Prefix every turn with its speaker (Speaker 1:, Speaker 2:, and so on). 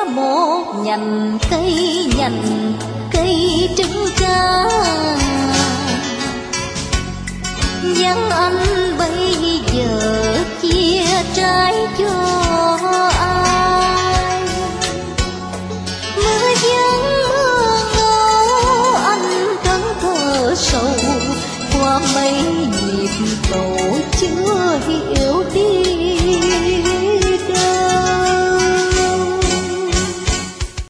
Speaker 1: một nhành cây trứng cá. Vắng anh bây giờ chia trái cho ai.